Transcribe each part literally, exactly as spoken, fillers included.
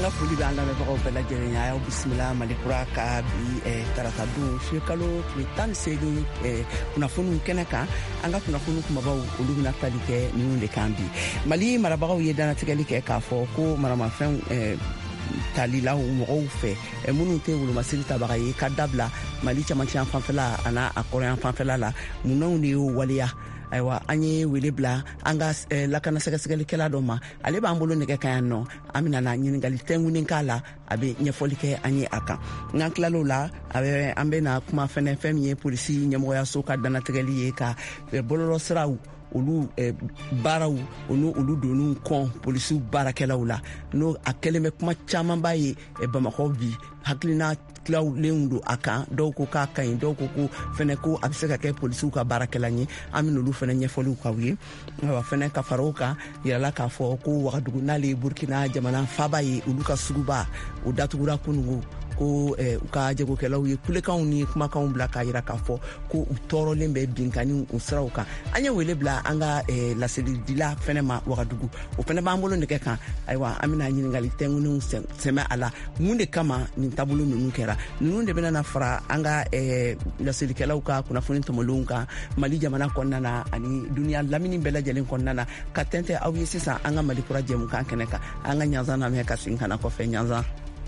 anga fuli ba anga ba ko bela jere ya bismillah malikura ka bi e tarata du shekalo tlitan segu e kuna funu keneka anga kuna funu kuma ba ulu na talike ni le kambi mali maraba ye dana tigalike ka fo ko marama fen e talila mo ofe e munu te wulu masiri tabaga ye kadabla mali chama chan fanfela ana akoran fanfela la munu ni waliya aywa anye wilibla anga eh, lakana segasegeli kela doma ale ba ambolo ne kan no amina na nyin ngali tengu nin kala abe nyefolike anye aka ngankla lola abe ambe na kuma fene femye polisi nyamo ya soka dana tegeli ka e, boloro sraw olu eh, baraw onu olu donu kon polisi barakela ula no akeleme kuma chama baye e Bamako bi haklina klaw leundu aka doko ka kan doko ko fene ko abiseka ke polisi ka barakela ni amino lu fene nyefolu ka wi wa fene ka faroka yala ka fo ko wagadugu nali Burkina jamana fabaye ulu ka suguba o datugura kunungu ko eh, uka jego kelaw ye kule kan ni kuma kan bla ka yira ka fo ko utoro lembe binkani usrauka anya wele bla anga eh, la selidila fene ma wagadugu o fene ba mbolo ne kan aywa amina nyi ngali tengu nu sema ala munde kama ni tabulu nu kera nunde bena na fara anga eh, la selidikelaw ka kuna funi tomolunka mali jamana konnana ani dunia lamini bela jelen konnana katente awi sisa anga mali kura jemu kan keneka anga nyanza na me ka sinkana ko fe nyanza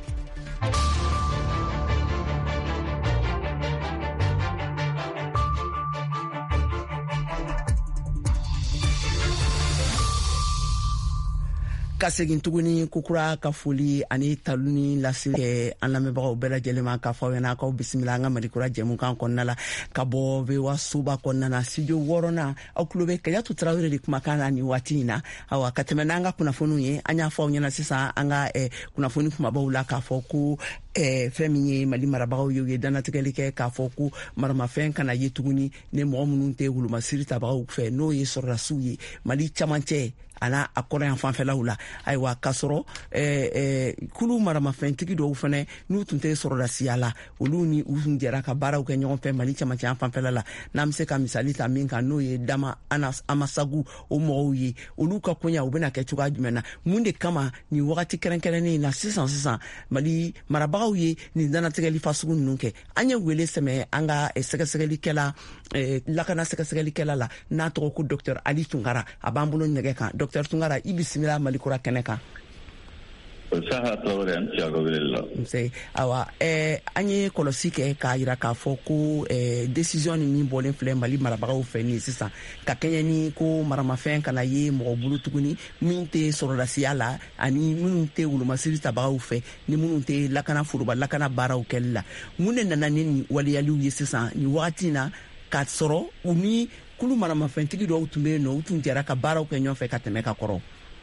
kasegin tuguni kukura ka foli ani taluni lasile anlamebagaw bela jelema ka fawena ka bismillah nga malikura jemu kan konnala ka bo be wasuba konnana studio worona aklube kaya tutrawire di kuma kana ni watina awa katemenanga kuna fonu ye anya fawnya sisa anga eh, kuna fonu kuma bawla ka foku eh, feminye mali marabagaw yoye dana tigelike ka foku marama fen kana yetuguni ne mo mununte wuluma sirita bagaw fe no ye sorasuye mali chamanche ana akora en fanfela ula aywa kasoro eh eh kulu marama fentigi do fane nu tunte soro la siala uluni unjera ka bara ko nyon fe mali chama cha fanfela la namse ka misali ta minka no ye dama anas amasagu o moyi uluka kunya ubena ke chuga jumena munde kama ni wakati kerenkere ni na six cents six cents mali marabagaw ye ni dana tegeli fasugu nunke anya wele seme anga segasegeli kela eh lakana segasegeli kela la na to ko docteur Ali Tungara abambulo nege kan docteur Tungara ibisimila malikura keneka saha tawre an tiago bella mse awa eh anye kolosike ka ira ka foko eh decision ni bolen flem mali marabagaw fe ni sisa ka kenya ni ko marama fen kana ye mo bulu tuguni minte sorola siala ani munte wulu masiri tabagaw fe ni munte lakana furuba lakana baraw kella munen nana ni waliyalu yesisa ni watina ka soro uni kulu marama fen tigi do utumbe no utunjera ka baraw kenyo fe ka temeka koro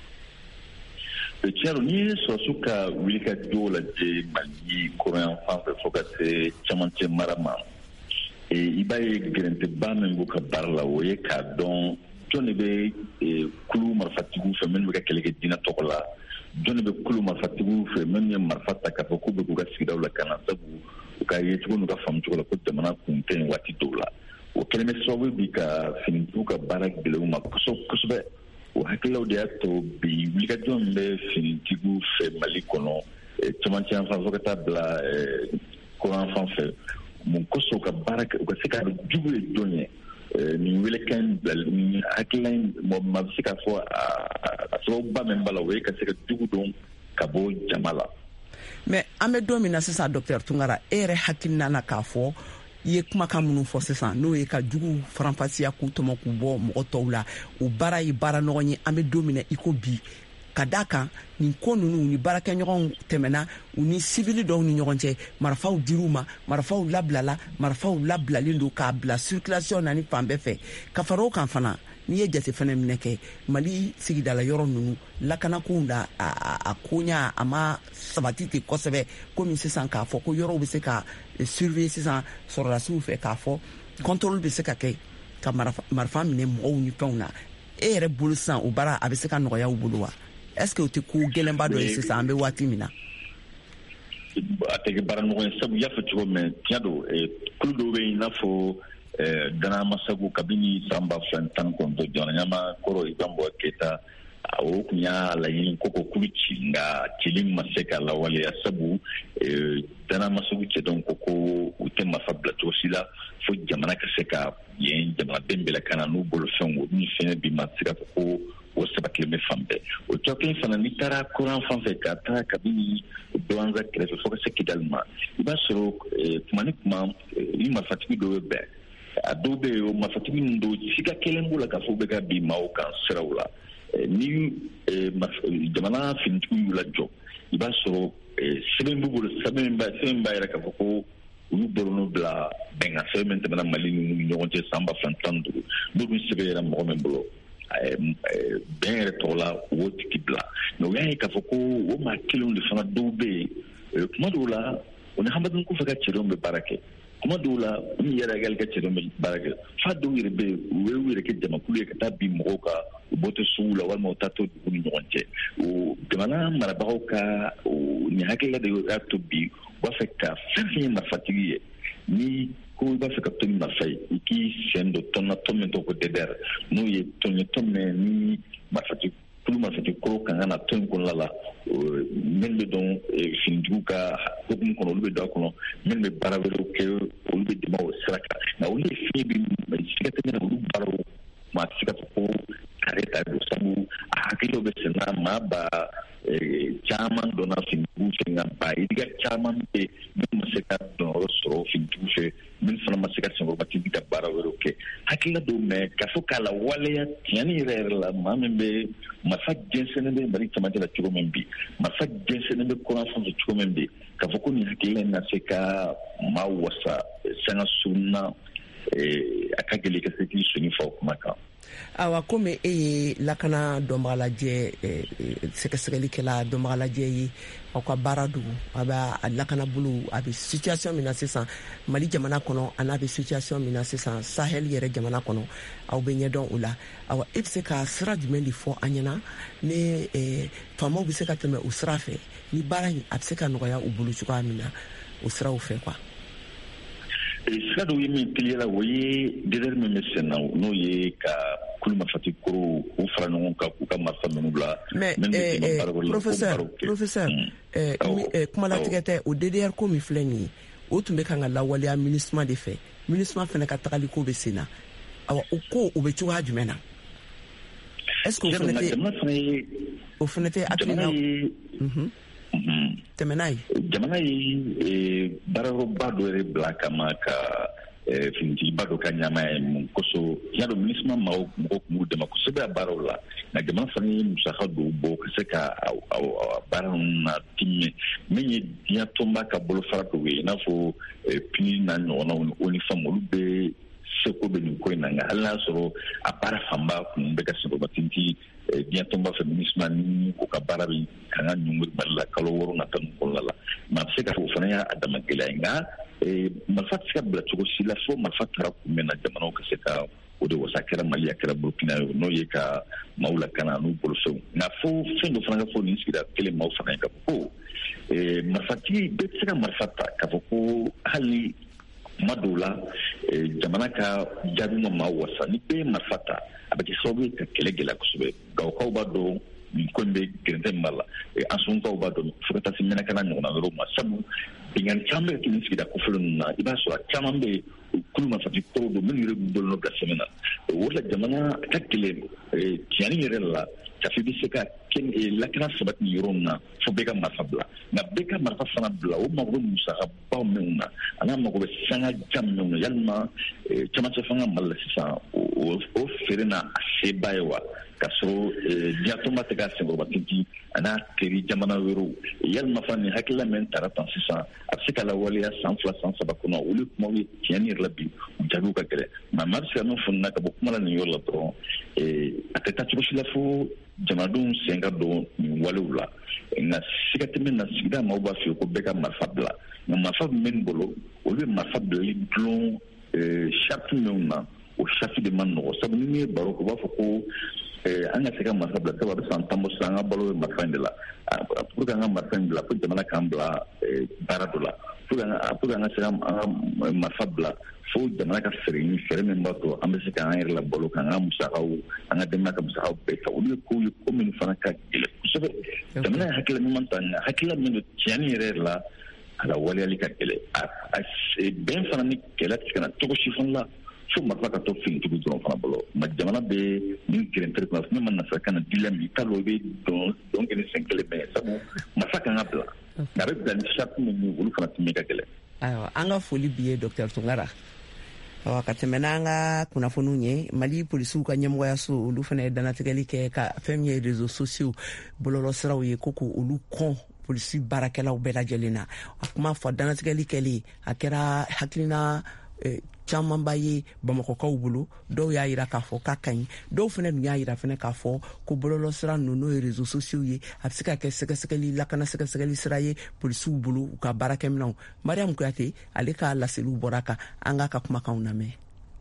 Tiaro ni so suka wilika dola de mali korean fa foka se chamante marama e ibaye gerente bamen buka barla woye ka don jone be kulu marfatigu fe men be kelege dina tokola jone be kulu marfatigu fe men ne marfata ka ko be ko sida wala kana sabu ka yetu no ka famtu ko ko temana kunten wati dola o keleme so be ka fintu ka barak bele uma kuso kusbe o hakilo de ato bi wilikajon be finitigu fe mali kono e chamanti en fa fokata bla e ko enfant fe mon koso ka baraka ko sika jubu donye ni wilekan bel ni hakilin mo mabsika fo a so ba membala we ka sika jubu don ka bo jamala mais ame domina c'est ça docteur Tungara ere hakilina na ka fo ye kuma ka munu fo sisan no ye ka jugu faranfasiya ku tomo ku bo mo towla o bara yi bara no ni ambe domina iko bi kadaka ni konunu ni baraka nyogon temena uni civil do ni nyogonche marfaw diruma marfaw lablala marfaw lablalindo ka bla circulation nani fambe fe ka faro kan fana ni ye jate fana mineke mali sigidala yoro nunu lakana kunda a konya ama sabatiti kosebe komi sisan ka fo ko yoro be se ka surveiller sisan sur la soufe ka fo contrôle be se ka ke ka marfa mine mo ni tona e re bulsan o bara abe se ka no ya ubuluwa est-ce que o te ku gelemba do sisan ambe wati mina atege bara no sabu ya fa tugo men tiado e kudo be ina fo dana masagu kabini samba fantan konto jona nyama koro igambo keta o kun y'a laɲini ko ko kulu ci nka cili ma se ka lawaleya sabu danamasugu cɛ dɔn ko ko u tɛ marifa bila cogo si la fo jamana ka se ka yen jamanaden bɛɛ ka na n'u bolo fɛnw ni fɛnɛ bi ma se ka fɔ ko o sabatilen bɛ fan bɛɛ o tɔ kelen fana n'i taara kuran fan fɛ ka taa kabini Douentza kɛrɛfɛ fo ka se Kidali ma i b'a sɔrɔ tuma ni tuma ni marifatigi dɔw bɛ bɛn a dɔw bɛ yen o marifatigi ninnu dɔw sika kelen b'o la k'a fɔ bɛ ka bin maaw kan siraw la ni jamana finitigiw y'u lajɔ i b'a sɔrɔ sɛbɛn b'u bolo sɛbɛn b'a yɛrɛ k'a fɔ ko olu bɔr'o bila bɛnkan sɛbɛn min tɛmɛna Mali ni ɲɔgɔn cɛ san ba fila tan ni duuru n'o dun sɛbɛn yɛrɛ mɔgɔ min bolo bɛn yɛrɛ tɔgɔ la u b'o tigi bila mɛ u y'a ye k'a fɔ ko o maa kelenw de fana dɔw bɛ yen kuma dɔw la o ni hamadunin kɔfɛ ka cɛdenw bɛ baara kɛ kuma dɔw la u ni yɛrɛ yɛrɛ ka cɛdenw bɛ baara kɛ fa dɔw yɛrɛ bɛ yen u ye u yɛrɛ kɛ jamakulu ye ka taa bin mɔgɔw kan u bɔ to sugu la walima u taa to dugu ni ɲɔgɔn cɛ o jamana marabagaw ka nin hakilila de y'a to bi u b'a fɛ ka fɛn fɛn ye marifatigi ye ni ko i b'a fɛ ka to ni marifa ye i k'i sen don tɔn na tɔn min tɔgɔ ko D D R n'o ye tɔn ye tɔn min ni marifatigi kulu marifatigi kɔrɔ kan ka na tɔn in kɔnɔna la minnu bɛ dɔn finitigiw ka hukumu kɔnɔ olu bɛ don a kɔnɔ minnu bɛ baara wɛrɛw kɛ olu bɛ dɛmɛ o sira kan nka olu ye fiɲɛ bi siga tɛ min na olu baaraw maa tɛ se ka fɔ ko kare ta don sabu a hakiliw bɛ sen na maa ba caman dɔnna finitigiw fɛ nka ba yiriga caman bɛ minnu ma se ka dɔnyɔrɔ sɔrɔ finitigiw fɛ minnu fana ma se ka senkɔrɔbatigi ka baara wɛrɛw kɛ hakilila dɔw mɛ k'a fɔ k'a la waleya tiɲɛni yɛrɛ yɛrɛ la maa min bɛ marifa jɛnsɛnnen bɛ Mali cɛmancɛ la cogo min bi marifa jɛnsɛnnen bɛ kɔrɔn fan fɛ cogo min bi k'a fɔ ko nin hakilila in na se ka maa wasa sanga sunna a ka gɛlɛn ka se k'i sɔnni fa o kuma kan. Awa komi e ye lakana dɔnbagalajɛ sɛgɛsɛgɛlikɛla dɔnbagalajɛ ye aw ka baara dugu a bɛ a lakana bolo a bɛ situation min na sisan Mali jamana kɔnɔ a n'a bɛ situation min na sisan Sahel yɛrɛ jamana kɔnɔ aw bɛ ɲɛdɔn o la awa e bɛ se ka sira jumɛn de fɔ an ɲɛna ni faamaw bɛ se ka tɛmɛ o sira fɛ ni baara in a bɛ se ka nɔgɔya u bolo cogoya min na o siraw fɛ quoi. Sira dɔw ye min teliyala o ye D D R min bɛ sen na n'o ye ka kulu marifatigi kɔrɔw u fara ɲɔgɔn kan k'u ka marifa ninnu bila. mais professeur professeur kumalatigɛ tɛ o D D R ko min filɛ nin ye o tun bɛ kan ka lawaleya MINUSMA de fɛ MINUSMA fana ka tagali ko bɛ sen na awa o ko o bɛ cogoya jumɛn na est-ce que o fana tɛ o fana tɛ hakilina tɛmɛn'a ye jamana ye baarayɔrɔba dɔ yɛrɛ bila kama ka finitigiba dɔ ka ɲama ye mun kosɔn y'a dɔn MINUSMA mɔgɔw mɔgɔw tun b'u dɛmɛ kosɛbɛ a baaraw la nka jamana fana ye musaka dɔw bɔ ka se ka baara ninnu na timiye min ye diɲɛ tɔnba ka bolofara dɔw ye i n'a fɔ pini n'a ɲɔgɔnnaw o ni fɛnw olu bɛ seko bɛ nin ko in na nka hali n'a sɔrɔ a baara fanba kun bɛ ka senkɔrɔbatigi diɲɛ tɔnba fɛ MINUSMA ni o ka baara bɛ kan ka ɲuŋuri Mali la kalo wɔɔrɔ nata ninnu kɔnɔna la mɛ a bɛ se ka fɔ o fana y'a dama gɛlɛya ye nka marifa tɛ se ka bila cogo si la fo marifa taara kunbɛn na jamanaw ka se ka o de wasa kɛra Mali a kɛra Burukina ye n'o ye ka maaw lakana n'u bolofɛnw nka fo fɛn dɔ fana ka fɔ nin sigida kelen maaw fana ye ka fɔ ko marifatigi bɛɛ tɛ se ka marifa ta k'a fɔ ko hali kuma dɔw la jamana ka jaabi ma maa wasa ni bɛɛ ye marifa ta a bɛ kɛ sababu ye ka kɛlɛ gɛlɛya kosɛbɛ gawokaw b'a dɔn nin ko in bɛ gɛrɛntɛ min b'a la ansunkaw b'a dɔn fo ka taa se mɛnɛkana ɲɔgɔnna yɔrɔw ma sabu binganni caman bɛ kɛ nin sigida kɔfɛla ninnu na i b'a sɔrɔ a caman bɛ yen kulu marifatigi kɔrɔw don minnu yɛrɛ b'u bolo bila sɛbɛn na o de la jamana ka gɛlɛn tiɲɛni yɛrɛ la kafe bɛ se ka lakana sabati yɔrɔ min na fo bɛɛ ka marifa bila nka bɛɛ ka marifa fana bila o mago bɛ musakabaw minnu na a n'a mago bɛ sanga jan minnu na yalima camancɛ fanga Mali la sisan o feere na a seba ye wa k'a sɔrɔ diɲɛ tɔnba tɛ ka senkɔrɔbatigi a n'a teri jamana wɛrɛw yalima fana nin hakilila min taara tan sisan a bɛ se ka lawaleya san fila san saba kɔnɔ olu kumaw ye tiɲɛni yɛrɛ la bi u jaabiw ka gɛlɛn nka maa bɛ se ka min fɔ nin na ka bɔ kuma la nin yɔrɔ la dɔrɔn a tɛ taa cogo si la fo jamanadenw sen ka don nin walew la nka siga tɛ min na sigida maaw b'a fɔ ko bɛɛ ka marifa bila nka marifa min bɛ nin bolo olu ye marifa bilali dulon sariti minnu na o sariti de ma nɔgɔ sabu ni min ye baro kɛ u b'a fɔ ko an ka se ka marifa bila sabu a bɛ san tan bɔ sisan an ka balo ye marifa in de la pour que an ka marifa in bila fo jamana k'an bila baara dɔ la pour an ka se ka marifa bila fo jamana ka fɛɛrɛ ɲini fɛɛrɛ min b'a to an bɛ se k'an yɛrɛ labalo k'an ka musakaw an ka denbaya ka musakaw bɛɛ ta olu ye kow ye ko minnu fana ka gɛlɛn kosɛbɛ jamana ye hakilila ɲuman ta nin hakilila min don tiɲɛni yɛrɛ yɛrɛ la a la waleyali ka gɛlɛn bɛn fana ni kɛlɛ tɛ se ka na cogo si fana la fo marifa ka to finitigiw dɔrɔn fana bolo ma jamana bɛ nin gɛrɛntɛrɛ kunna ne ma nasarakan na dila min t'a dɔn i bɛ dɔn kɛ ni sen kelen bɛɛ sabu marifa kan ka bila nka a bɛ bila ni charte min olu fana tun bɛ ka gɛlɛn. Ayiwa an ka foli bi ye Dr Tunkara. Awa ka tɛmɛ n'an ka kunnafoniw ye Mali polisiw ka ɲɛmɔgɔyaso olu fana ye danatigɛli kɛ ka fɛn min ye réseaux sociaux bɔlɔlɔsiraw ye ko ko olu kɔn polisi baarakɛlaw bɛɛ lajɛlen na a kuma fɔ danatigɛli kɛli a kɛra hakilina camanba ye Bamakɔkaw bolo dɔw y'a yira k'a fɔ k'a ka ɲi dɔw fana dun y'a yira fana k'a fɔ ko bɔlɔlɔsira ninnu n'o ye réseaux sociaux ye a bɛ se ka kɛ sɛgɛsɛgɛli lakana sɛgɛsɛgɛli sira ye polisiw bolo u ka baarakɛminɛnw Mariam Kuyate ale ka laseliw bɔra kan an k'a ka kumakanw lamɛn.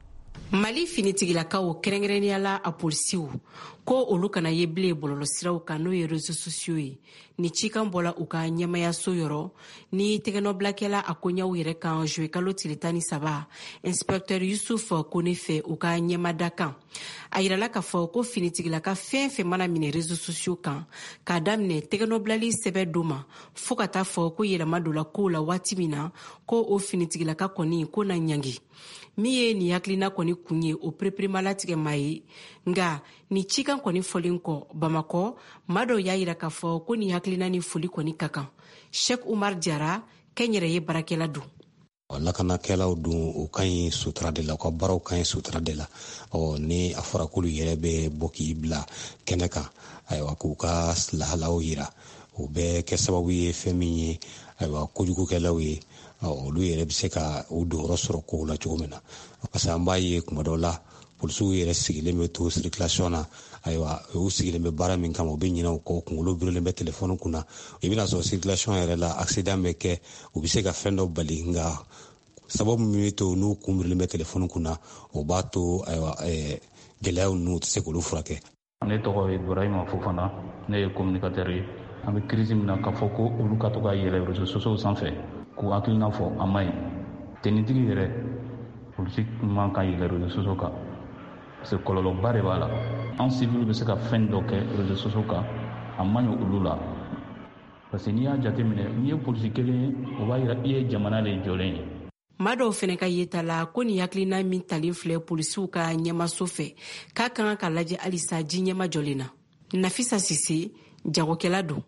Mali finitigilakaw kɛrɛnkɛrɛnniyala a polisiw ko olu kana ye bilen bɔlɔlɔsiraw kan n'o ye réseaux sociaux ye ni cikan bɔla u ka ɲɛmayaso yɔrɔ ni tɛgɛnɔbilakɛla a koɲaw yɛrɛ kan juwe kalo tile tan ni saba inspecteur Yusuf Kone fɛ u ka ɲɛmada kan a yirala k'a fɔ ko finitigilaka fɛn fɛn mana minɛ réseaux sociaux kan k'a daminɛ tɛgɛnɔbilali sɛbɛ do ma fo ka taa fɔ ko yɛlɛma dola kow la waati min na ko o finitigilaka kɔni ko na ɲangi min ye ni hakilina kɔni kun ye o pereperema latigɛ maa ye nga ni cikan kɔni fɔlen kɔ Bamakɔ maa dɔw y'a yira k'a fɔ ko ni hakilina ni foli kɔni ka kan Sheikh Umar Jara kɛnyɛrɛ ye barakɛla don. Lakanakɛlaw dun o ka ɲi sutura de la u ka baaraw ka ɲi sutura de la ɔ ni a fɔra k'olu yɛrɛ bɛ bɔ k'i bila kɛnɛ kan ayiwa k'u ka lahalaw yira o bɛ kɛ sababu ye fɛn min ye ayiwa kojugukɛlaw ye olu yɛrɛ bɛ se ka u donyɔrɔ sɔrɔ kow la cogo min na parce que an b'a ye kuma dɔw la polisiw yɛrɛ sigilen bɛ to circulation na ayiwa u sigilen bɛ baara min kama u bɛ ɲinɛ u kɔ kunkolo birilen bɛ telefɔni kunna i bɛna sɔrɔ circulation yɛrɛ la accident bɛ kɛ u bɛ se ka fɛn dɔ bali nka sababu min bɛ to n'u kun birilen bɛ telefɔni kunna o b'a to ayiwa gɛlɛyaw ninnu u tɛ se k'olu furakɛ. Ne tɔgɔ ye Ibrahima Fofana ne ye communicateur ye an bɛ crise min na k'a fɔ ko olu ka to ka yɛlɛ réseaux sociaux sanfɛ k'u hakilina fɔ a ma ɲi tenitigi yɛrɛ polisi man kan yɛlɛ réseaux sociaux kan parce que kɔlɔlɔba de b'a la an civil bɛ se ka fɛn dɔ kɛ réseaux sociaux kan a man ɲi olu la parce que n'i y'a jateminɛ n'i ye polisi kelen ye o b'a yira i ye jamana de jɔlen ye. Maa dɔw fɛnɛ ka yeta la ko ni hakilina min talen filɛ polisiw ka ɲɛmaso fɛ k'a kan ka lajɛ halisa ji ɲɛma jɔlen na. Nafisa Sise jagokɛla don.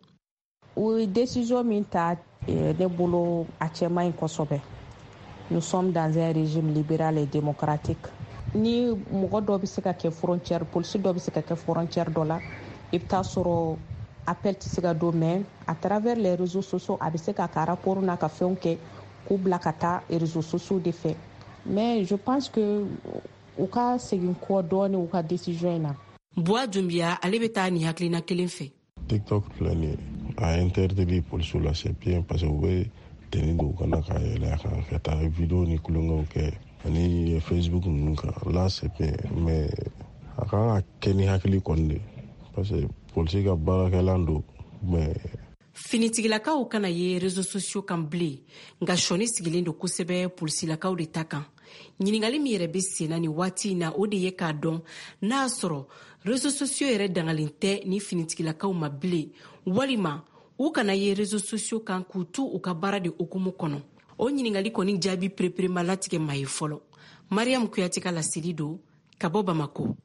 O ye décision min ta ne bolo a cɛ man ɲi kosɛbɛ. Nous sommes dans un régime libéral et démocratique. Ni mɔgɔ dɔ bɛ se ka kɛ frontière polisi dɔ bɛ se ka kɛ frontière dɔ la i bɛ taa sɔrɔ appel tɛ se ka don mais à travers les réseaux sociaux a bɛ se ka ka rapport n'a ka fɛnw kɛ k'u bila ka taa réseaux sociaux de fɛ mais je pense que u ka segin kɔ dɔɔni u ka décision in na. Buwa Dumbiya ale bɛ taa ni hakilina kelen fɛ. TikTok filɛ nin ye a interdit polisiw la c'est bien parce que u bɛ teni don u kana ka yɛlɛ a kan ka taa vidéo ni kulonkɛw kɛ ani Facebook ninnu kan là c'est bien mais a kan ka kɛ ni hakili kɔni de parce que polisi ka baarakɛlan don mais finitigilakaw kana ye réseaux sociaux kan bilen nka sɔni sigilen don kosɛbɛ polisilakaw de ta kan ɲiningali min yɛrɛ bɛ senna ni waati in na o de ye k'a dɔn n'a sɔrɔ réseaux sociaux yɛrɛ dangalen tɛ ni finitigilakaw ma bilen walima u kana ye réseaux sociaux kan k'u tu u ka baara de okumu kɔnɔ o ɲiningali kɔni jaabi pereperema latigɛ ma ye fɔlɔ. Mariam Kuyate ka laseli don ka bɔ Bamako.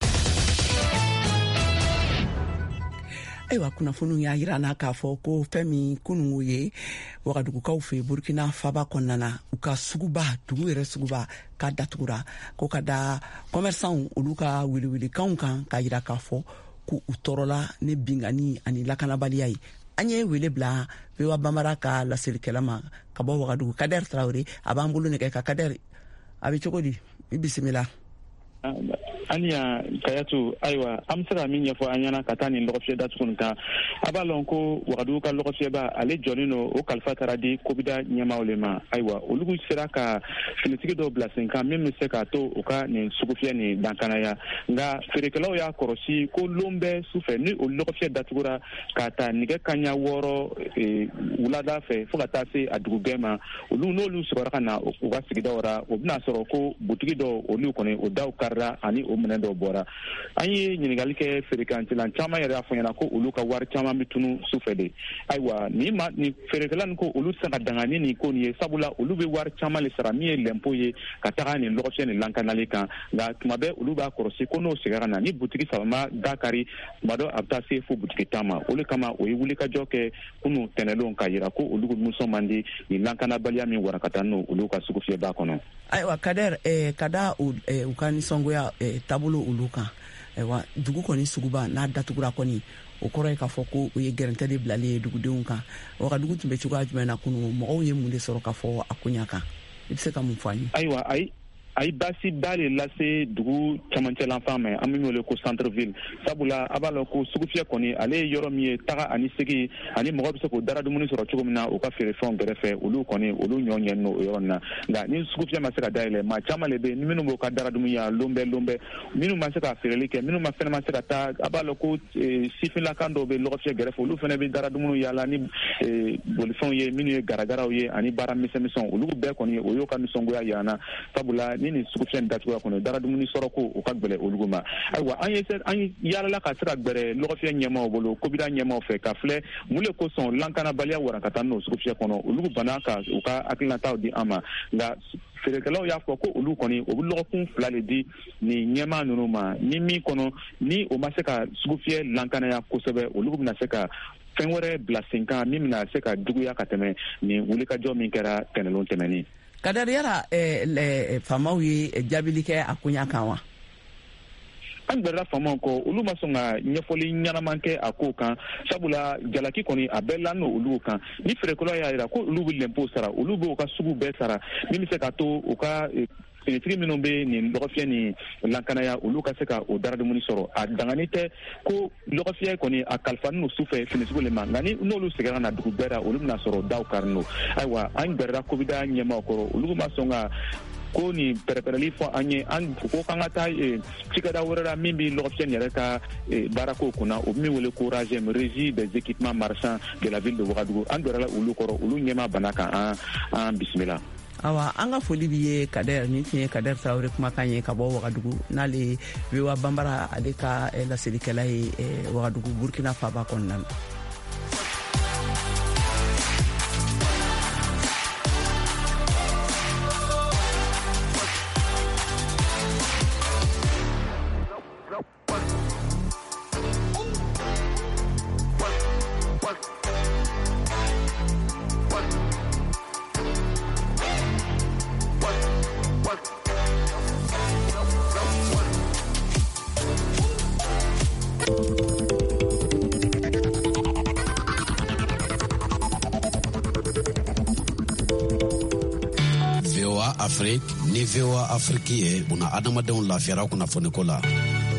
Ayiwa kunnafoniw y'a yira n'a k'a fɔ ko fɛn min kunungo ye Wagadugukaw fɛ Burkina Faba kɔnɔna na u ka suguba dugu yɛrɛ suguba k'a datugura ko ka da commerçants olu ka wiliwilikanw kan k'a yira k'a fɔ k'u tɔɔrɔla ni bingani ani lakanabaliya ye. An ye wele bila V O A Bambara ka laselikɛla ma ka bɔ Wagadugu Kader Traoré a b'an bolo nɛgɛ ka Kader a bɛ cogo di i bisimila. aniya kayatu aywa amsara min yafo anyana katani logofie datukun ka abalon ko wagadu ka logofie ba ale jonino o kalfa taradi kobida nyama olema aywa olugu sera ka finitigi do blasen ka même se ka to o ka ni sugufie ni dankana ya nga ferekelaw ya korosi ko lombe sufe ni o logofie datukura kata nige kanya woro e ulada fe fo ka tase adugu gema olu no lu sura kana o ka sigida ora o bina soro ko butigi do olu kone o daw karra ani o menen do bora anyi nyinigali ke ferekanti lan chama yara afanya ko olu ka war chama mitunu sufede aiwa ni ma ni ferekelan ko olu sanga dangani ni ko ni sabula olu be war chama le sarami lempo ye kataka ni lokofie ni lankanale kan ga tumabe olu ba korosi ko no sigara na ni butigi sabama dakari mado abtase fu butigi tama olu kama o yuli ka joke kunu tenelon ka yira ko olu muso mandi ni lankana balia mi warakata no olu ka sugufie ba kono aiwa kader eh, kada u, eh, ukani songo ya eh, tabulu uluka ewa dugu koni suguba na datugura koni okoro ka foko o ye gerante de blale dugu deunka o ka dugu tumbe chuga jumena kunu mo o ye munde soro ka fo akunyaka ibse ka mufani aiwa ai ay basi dale lase dugu chamanche l'enfant mais amimi le ko centre ville sabula abalo ko sugufia koni ale yoro mi taga ani segi ani mo bi ko dara dumuni soro chugumna o ka fere fon grefe olu koni olu nyonye no yorona nga ni sugufia masaka dale ma chama le be ni minu mo ka dara dumu ya lombe lombe minu masaka fere like minu ma fene masaka ta abalo ko sifin la kando be logofia grefe olu fene be dara dumunu ya la ni bolifon ye minu garagara ye ani bara mise mission olu be koni o yo ka misongo ya yana sabula ni sugufien datua kono dara dumuni soroko o kagbele oluguma aywa anye anye yala la ka sira gbere logofien nyema obolo kobida nyema fe ka fle mule ko son lankana balia wara katano sugufien kono olugu banaka o ka aklanta di ama nga ferekelaw ya fo ko olu koni o logofun flale di ni nyema nunuma ni mi kono ni o maseka sugufien lankana ya kosebe olugu na seka fenwere blasinka mimi na seka dugu ya kateme ni wulika jo min kera tenelon temeni kadar yara eh, le famawi eh, jabilike akunya kanwa an berra fama ko olu masonga nyefoli nyana manke akokan sabula jalaki koni abella no olu kan ni frekolo ya ira ko olu lempo sara olu bo ka sugu be sara ni se ka to o ka penetri minombe ni logofia ni lankana ya olu ka se ka o dara de muni soro a danganite ko logofia koni a kalfan no sufe finisugo le mangani no olu segara na dugu bera olu na soro daw karno aiwa an berra ko bida nyema ko olu masonga ko ni perperali fo anye an ko kanga ta e cikada wora mimbi logofien yere ka e barako kuna o mi wole courage me régie des équipements marchands de la ville de Ouagadougou an dorala ulu koro ulu nyema banaka an an bismillah awa anga foli biye kader ni tiye kader tawre kuma kanye ka bo Ouagadougou nale wewa bambara adeka e la sedikela e Ouagadougou Burkina Faso konnan Afrique ni V O A Afrique ye buna adamadenw lafiyara kunnafoni ko la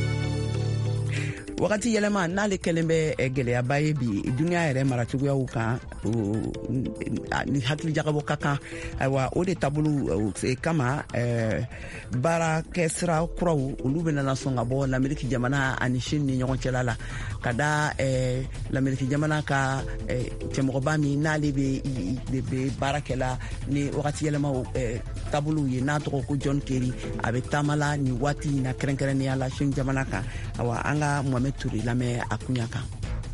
wakati yɛlɛma n'ale kɛlen bɛ gɛlɛyaba ye bi duniya yɛrɛ maracogoyaw kan ni hakilijagabɔ ka kan ayiwa o de taabolo kama baarakɛ sira kuraw olu bɛ nana sɔn ka bɔ lamɛriki jamana ani Chine ni ɲɔgɔn cɛla la ka da lamɛriki jamana ka cɛmɔgɔba min n'ale bɛ baarakɛla ni wakati yɛlɛma taabolow ye n'a tɔgɔ ko John Kerry a bɛ taamala ni waati in na kɛrɛnkɛrɛnnenya la Chine jamana kan ayiwa an ka Mohamed Touré lamɛn a kunya kan.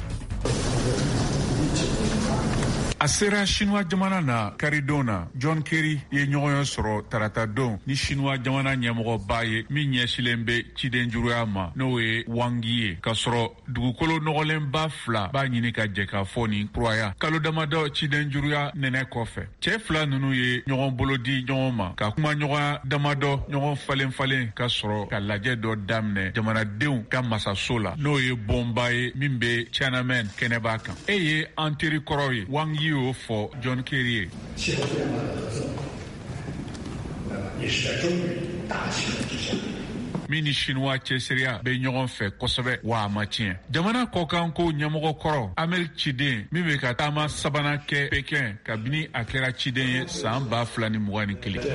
A sera Chinois jamana na karidona John Kerry ye ɲɔgɔn sɔrɔ tarata don ni Chinois jamana ɲɛmɔgɔba ye min ɲɛsilen bɛ ciden juruya ma n'o ye Wang Yi ka sɔrɔ dugukolo nɔgɔlenba fila b'a ɲini ka jɛ ka fɔ ni kuraya kalo damadɔ ciden juruya nɛnɛ kɔfɛ cɛ fila ninnu ye ɲɔgɔn bolo di ɲɔgɔn ma ka kuma ɲɔgɔn damadɔ ɲɔgɔn falen falen ka sɔrɔ ka lajɛ dɔ daminɛ jamanadenw ka masaso la n'o ye bonba ye min bɛ Tiananmen kɛnɛba kan e ye an teri kɔrɔ ye Wang Yi y'o fɔ John Kerry ye. min ni chinois cɛsiriya bɛ ɲɔgɔn fɛ kosɛbɛ wa a ma tiɲɛ. Jamana kɔkan ko ɲɛmɔgɔ kɔrɔ Amérique ciden min bɛ ka taama sabanan kɛ Pékin kabini a kɛra ciden ye san ba fila ni mugan ni kelen.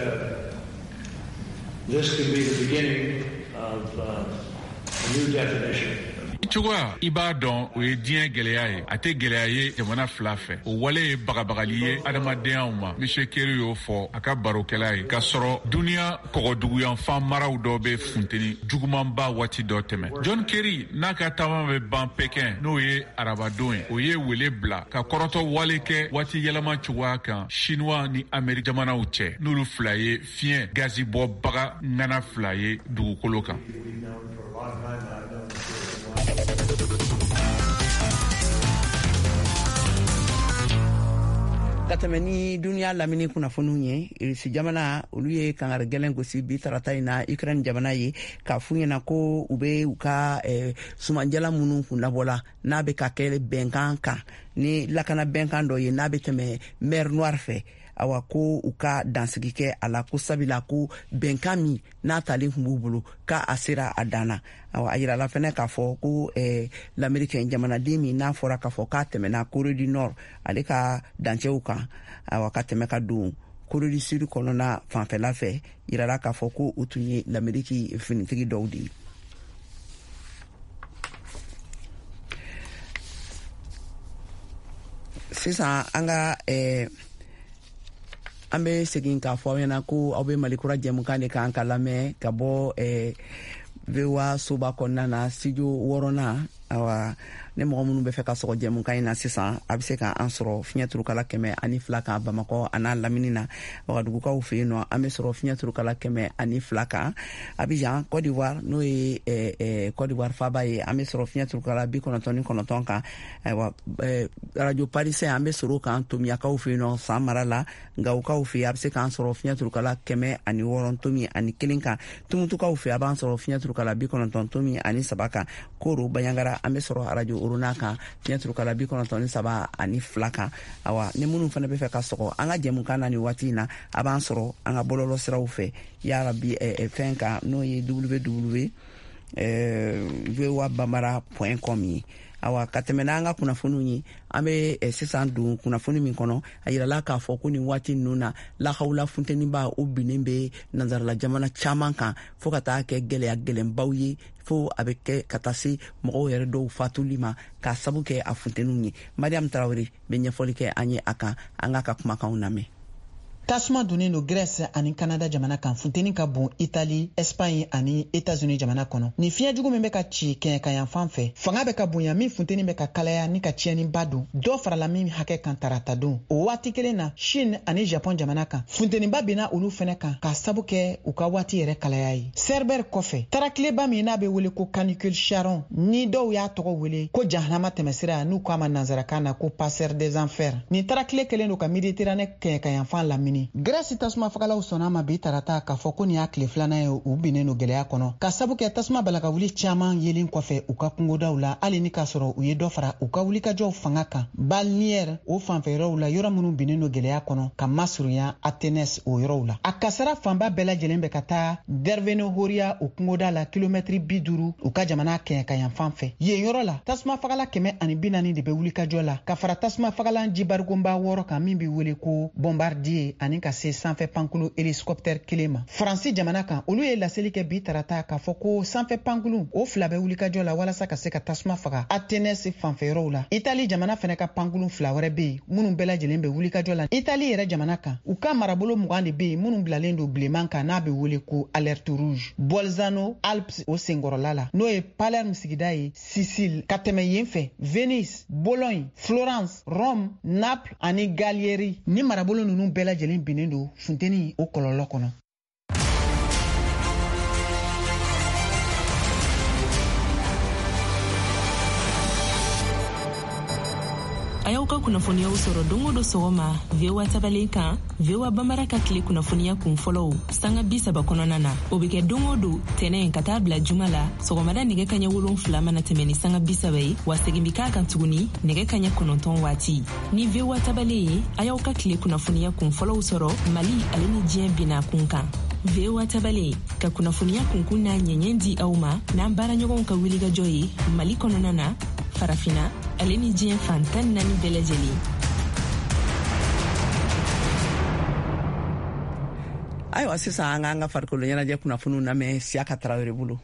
This could be the beginning of uh, a new definition. Cogoya i b'a dɔn o ye diɲɛ gɛlɛya ye, a tɛ gɛlɛya ye jamana fila fɛ. O wale ye bagabagali ye adamadenyaw ma. Monsieur Kerry y'o fɔ a ka barokɛla ye k'a sɔrɔ duniya kɔgɔduguyanfan maraw dɔ bɛ funteni jugumanba waati dɔ tɛmɛ. John Kerry n'a ka taama bɛ ban Pékin n'o ye arabadon ye, o ye wele bila ka kɔrɔtɔ wale kɛ waati yɛlɛma cogoya kan Chinois ni Amérique jamanaw cɛ, n'olu fila ye fiɲɛ gazi bɔ baga ŋana fila ye dugukolo kan. Ka tɛmɛ ni duniya lamini kunnafoniw ye, Irisi jamana olu ye kangari gɛlɛn gosi bi tarata in na Ukraine jamana ye k'a f'u ɲɛna ko u bɛ u ka eh, sumanjala minnu kun labɔla n'a bɛ ka kɛ bɛnkan kan ni lakana bɛnkan dɔ ye n'a bɛ tɛmɛ mer Noire fɛ. Awa ko u ka dansigi kɛ a la ko sabila ko bɛnkan min n'a talen kun b'u bolo ka a sera a danna. Awa a yirala fɛnɛ k'a fɔ ko eh, l'Américain jamanaden min n'a fɔra k'a fɔ k'a tɛmɛna Corée du Nord ale ka dancɛw kan, awa ka tɛmɛ ka don Corée du Sud kɔnɔna fanfɛla fɛ, yirala k'a fɔ ko u tun ye l'Amérique finitigi dɔw de ye. Sisan an ka eh, an bɛ segin k'a fɔ aw ɲɛna ko aw bɛ Malikura jɛmukan de kan ka lamɛn ka bɔ eh, V O A soba kɔnɔna na studio wɔɔrɔnan. Awa ne mɔgɔ minnu bɛ fɛ ka sɔgɔ jɛmukan in na sisan a bɛ se k'an sɔrɔ fiɲɛ turukala kɛmɛ ani fila kan Bamakɔ a n'a lamini na. Wagadugukaw fɛ yen nɔ an bɛ sɔrɔ fiɲɛ turukala kɛmɛ ani fila kan Abidjan Côte d'Ivoire n'o ye eh, eh, Côte d'Ivoire faaba ye an bɛ sɔrɔ fiɲɛ turukala bi kɔnɔntɔn ni kɔnɔntɔn kan. Ayiwa eh, radio parisien an bɛ sɔrɔ k'an tomiyakaw fɛ yen nɔ San Mara la, Ngawukaw fɛ a bɛ se k'an sɔrɔ fiɲɛ turukala kɛmɛ ani wɔɔrɔ tomi ani kelen kan. Tumutukaw fɛ a b'an sɔrɔ fiɲɛ turukala bi kɔnɔntɔn tomi ani saba kan. Koro Banyangara an bɛ sɔrɔ radio Orona kan fiɲɛ turukala bi kɔnɔntɔn ni saba ani fila kan. Awa ni minnu fana bɛ fɛ ka sɔgɔ an ka jɛmukan na ni waati in na a b'an sɔrɔ an ka bɔlɔlɔ siraw fɛ yarabi eh, eh, fɛn kan n'o ye w w w point v o a bambara point com ye. Awa ka tɛmɛ n'an ka kunnafoniw ye an bɛ eh, sisan don kunnafoni min kɔnɔ a yirala k'a fɔ ko nin waati ninnu na lahawla funteniba o binnen bɛ nanzarala jamana caman kan fo ka taa kɛ gɛlɛya gɛlɛnbaw ye fo a bɛ kɛ ka taa se mɔgɔw yɛrɛ dɔw fatuli ma k'a sabu kɛ a funteniw ye. Mariam Tarawele bɛ ɲɛfɔli kɛ an ye a kan an ka ka kumakanw lamɛn. Tasuma donnen do Grèce ani Canada jamana kan funteni ka bon Italie, Espagne ani États-Unis jamana kɔnɔ. Ni fiɲɛ jugu min bɛ ka ci kɛɲɛ ka yan fan fɛ, fanga bɛ ka bonya min funteni bɛ ka kalaya ni ka tiɲɛniba don. Dɔ farala min hakɛ kan tarata don. O waati kelen na Chine ani Japon jamana kan funteniba binna olu fɛnɛ kan ka sabu kɛ u ka waati yɛrɛ kalaya ye. Cerbère kɔfɛ, taratileba min n'a bɛ wele ko canicule charon ni dɔw y'a tɔgɔ wele ko jahanama tɛmɛsira n'u k'a ma nanzarakan na ko passeur des enfers. Ni tarakile kelen do ka Méditerranée kɛɲɛ ka yan fan lamini. Grèce tasuma fagalaw sɔnna ma bi tarata k'a fɔ ko nin y'a tile filanan ye u binnen no gɛlɛya kɔnɔ ka sabu kɛ tasuma balaka wuli caman yelen kɔfɛ u ka kungodaw la hali ni k'a sɔrɔ u ye dɔ fara u ka wulikajɔw fanga kan. Balnière o fanfɛ yɔrɔw la yɔrɔ minnu binnen no gɛlɛya kɔnɔ ka masurunya Athènes o yɔrɔw la. A kasara fanba bɛɛ lajɛlen bɛ ka taa Dervenohoria o kungoda la kilomɛtiri bi duuru u ka jamana kɛɲɛ ka yan fan fɛ. Yen yɔrɔ la tasuma fagala kɛmɛ ani bi naani de bɛ wulikajɔ la ka fara tasuma fagalan jibarigonba wɔɔrɔ kan min bɛ wele ko bombardier ani ka se sanfɛ pankulu hélicoptère kelen ma. Faransi jamana kan olu ye laseli kɛ bi tarata k'a fɔ ko sanfɛ pankulu o fila bɛ wulikajɔ la walasa ka se ka tasuma faga Athènes fanfɛyɔrɔw la. Italie jamana fɛnɛ ka pankulu fila wɛrɛ bɛ yen minnu bɛɛ lajɛlen bɛ wulikajɔ la. Italie yɛrɛ jamana kan u ka marabolo mugan de bɛ yen minnu bilalen don bilenman kan n'a bɛ wele ko alerte rouge. Bolzano Alpes o senkɔrɔla la n'o ye Palerme sigida ye, Sicile ka tɛmɛ yen fɛ Venise, Bologne, Florence, Rome, Naples ani Cagliari ni marabolo ninnu bɛɛ lajɛlen binnen don funteni o kɔlɔlɔ kɔnɔ. A y'aw ka kunnafoniyaw sɔrɔ don o don sɔgɔma V O A tabalen kan V O A Bambara ka tile kunnafoniya kun fɔlɔw sanga bi saba kɔnɔna na o bɛ kɛ don o don tɛnɛn ka taa bila juma la sɔgɔmada nɛgɛ kaɲɛ wolonfila mana tɛmɛ ni sanga bi saba ye wa segin bi k'a kan tuguni nɛgɛ kaɲɛ kɔnɔntɔn waati. Ni V O A tabalen ye a y'aw ka tile kunnafoniya kun fɔlɔw sɔrɔ Mali ale ni diɲɛ binna kun kan. V O A tabale ka kunnafoniya kunkun n'a ɲɛɲɛ di aw ma n'an baaraɲɔgɔnw ka wulikajɔ ye Mali kɔnɔna na, farafina, ale ni diɲɛ fan tan ni naani bɛɛ lajɛlen. Ayiwa sisan an k'an ka farikolo ɲɛnajɛ kunnafoniw lamɛn Siyaka Tarawele bolo.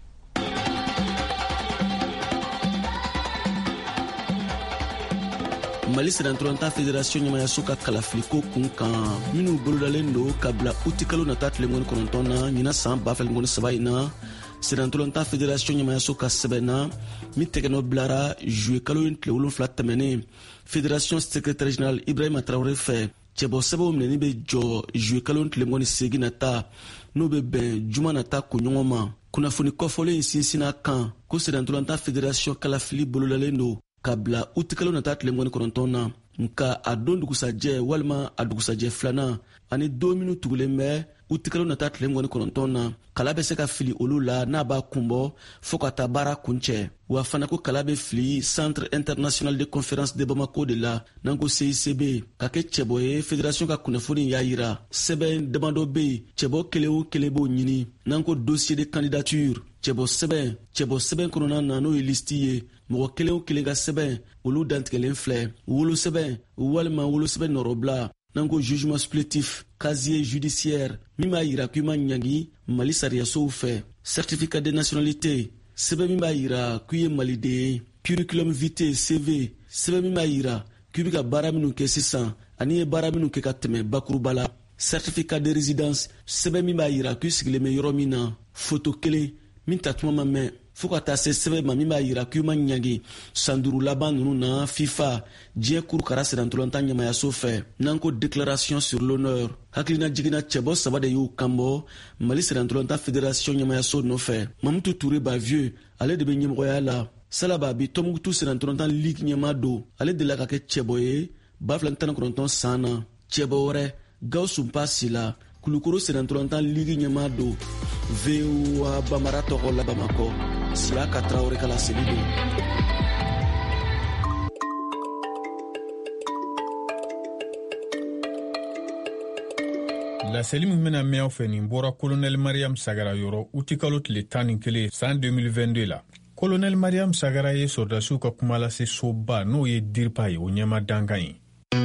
Mali Sénatronta Fédération ɲɛmayaso ka kalafiliko kun kan minnu bolodalen don ka bila uti kalo nata tile mugan ni kɔnɔntɔn na ɲina san ba fila ni mugan ni saba in na. Sénatronta Fédération ɲɛmayaso ka sɛbɛn na min tɛgɛnɔ bilara juillet kalo in tile wolonfila tɛmɛnen Fédération secrétaire général Ibrahima Traoré fɛ cɛbɔ sɛbɛnw minɛni bɛ jɔ juillet kalo tile mugan ni segin nata n'o bɛ bɛn juma nata koɲɔgɔn ma. Kunnafoni kɔfɔlen in sinsinna kan ko Sénatronta Fédération kalafili bolodalen don ka bila utikalo nata tile mugan ni kɔnɔntɔn na nka a don dugusajɛ walima a dugusajɛ filanan ani don minnu tugulen bɛ utikalo nata tile mugan ni kɔnɔntɔn na kala bɛ se ka fili olu la n'a b'a kunbɔ fɔɔ ka taa baara kuncɛ wa fana ko kala bɛ fili Centre International de Conférence de Bamako de la n'an ko C I C B ka kɛ cɛbɔ ye fédération ka kunnafoni y'a yira sɛbɛn damadɔ bɛ yen cɛbɔ kelen o kelen b'o ɲini n'an ko dossier de candidature cɛbɔ sɛbɛn cɛbɔ sɛbɛn kɔnɔna na n'o ye listi ye mɔgɔ kelen o kelen ka sɛbɛn olu dantigɛlen filɛ wolo sɛbɛn walima wolo sɛbɛn nɔrɔbila n'an ko jugement supplétif casier judiciaire min b'a yira k'i ma ɲangi Mali sariyasow fɛ certificat de nationalité sɛbɛn min b'a yira k'i ye maliden ye curriculum vitae C V sɛbɛn min b'a yira k'i bɛ ka baara minnu kɛ sisan ani ye baara minnu kɛ ka tɛmɛ bakuruba la certificat de résidence sɛbɛn min b'a yira k'i sigilen bɛ yɔrɔ min na photo kelen min ta tuma ma mɛn fo ka taa se sɛbɛn ma min b'a yira k'i ma ɲangi san duuru laban ninnu na FIFA diɲɛ kurukara Sénatronta ɲɛmayaso fɛ n'an ko déclaration sur l'honneur hakilina jiginna cɛbɔ saba de y'u kanbɔ Mali Sénatronta Fédération ɲɛmayaso nɔfɛ Mamutu Touré Bavieux ale de bɛ ɲɛmɔgɔya la Salaba bi Tɔnbukutu Sénatronta Ligue ɲɛma don ale de la ka kɛ cɛbɔ ye ba fila tan ni kɔnɔntɔn san na cɛbɔ wɛrɛ Gawusu Mpasila Kulukoro Sénatronta Ligue ɲɛma don V O A Bamara tɔgɔ la Bamakɔ Siyaka Traoré kala seli don. Laseli min bɛna mɛn aw fɛ nin bɔra Colonel Mariam Sagara yɔrɔ uti kalo tile tan ni kelen san deux mille vingt-deux la. Colonel Mariam Sagara ye sɔrdasiw ka kuma lase soba n'o ye DIRPA ye o ɲɛma dankan ye.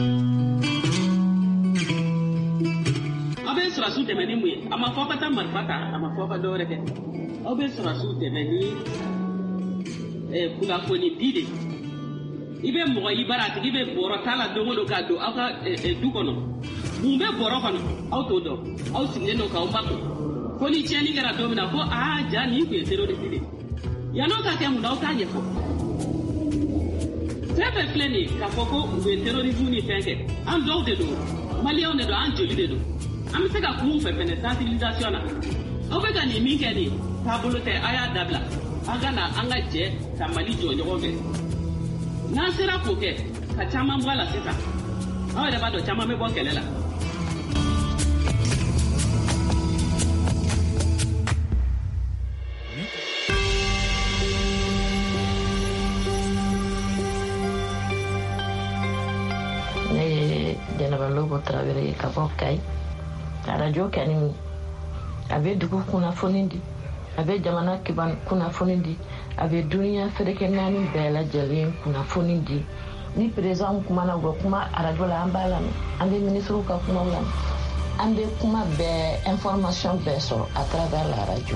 Aw bɛ sɔrɔsiw dɛmɛ ni mun ye a ma fɔ ka taa marifa ta a ma fɔ ka dɔwɛrɛ kɛ aw bɛ sɔrɔsiw dɛmɛ ni kunnafoni di de i bɛ mɔgɔ i bara a tigi bɛ bɔrɔ t'a la don o don k'a don aw ka du kɔnɔ mun bɛ bɔrɔ kɔnɔ aw t'o dɔn aw sigilen don k'aw ba kun ko ni tiɲɛni kɛra don min na ko aa ja nin tun ye terroriste de yan'aw ka kɛ mun na aw t'a ɲɛfɔ fɛn fɛn filɛ nin ye k'a fɔ ko u bɛ terrorisme ni fɛn kɛ an dɔw de don maliyɛnw de don an joli de don an bɛ se ka kun fɛ fɛnɛ sensibilisation na aw bɛ ka nin min kɛ nin taabolo tɛ a y'a dabila an ka na an ka jɛ ka Mali jɔ ɲɔgɔn fɛ n'an sera k'o kɛ ka caman bɔ a la sisan aw yɛrɛ b'a dɔn caman bɛ bɔ kɛlɛ la. Ne ye Jɛnɛba Lobo Tarawele ka bɔ Kayi radio kɛni a bɛ dugu kunnafoni di a bɛ jamana kiban kunnafoni di a bɛ duniya fɛrɛkɛ naani bɛɛ lajɛlen kunnafoni di ni président kumana u bɛ kuma radio la an b'a lamɛn an bɛ ministre ka kumaw lamɛn an bɛ kuma bɛɛ information bɛɛ sɔrɔ à travers la radio.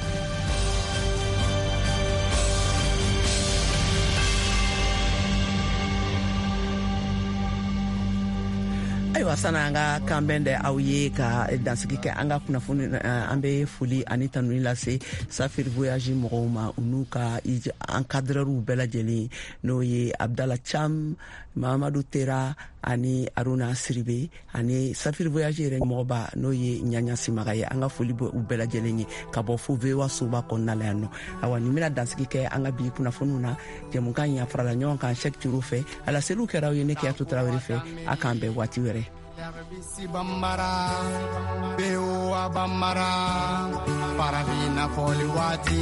Ayiwa sana an ka kanbɛn dɛ aw ye ka dansigi kɛ an ka kunnafoni an bɛ foli ani tanuni lase Safiri Voyage mɔgɔw ma u n'u ka encadreurs bɛɛ lajɛlen n'o ye Abdala Cham Mamadou Tera ani Aruna Siribe ani Safiri Voyage yɛrɛ mɔgɔba n'o ye Ɲaɲa Simaga ye an ka foli bɛ u bɛɛ lajɛlen ye ka bɔ fo V O A soba kɔnɔna la yan nɔ awa nin bɛna dansigi kɛ an ka bi kunnafoniw na jɛmukan in farala ɲɔgɔn kan Cheick Thioro fɛ a laseliw kɛra aw ye ne Kiyatu Tarawele fɛ a k'an bɛn waati wɛrɛ. Bisi bambara V O A bambara paravina foli wati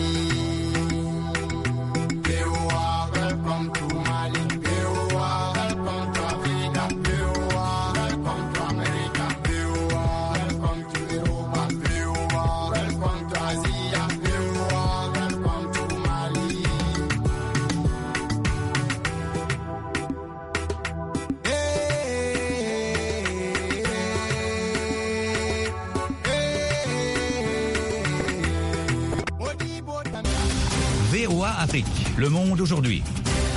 V O A welcome to Mali V O A welcome to Africa V O A welcome to America V O A welcome to Europa V O V O A Afrique, Le Monde aujourd'hui.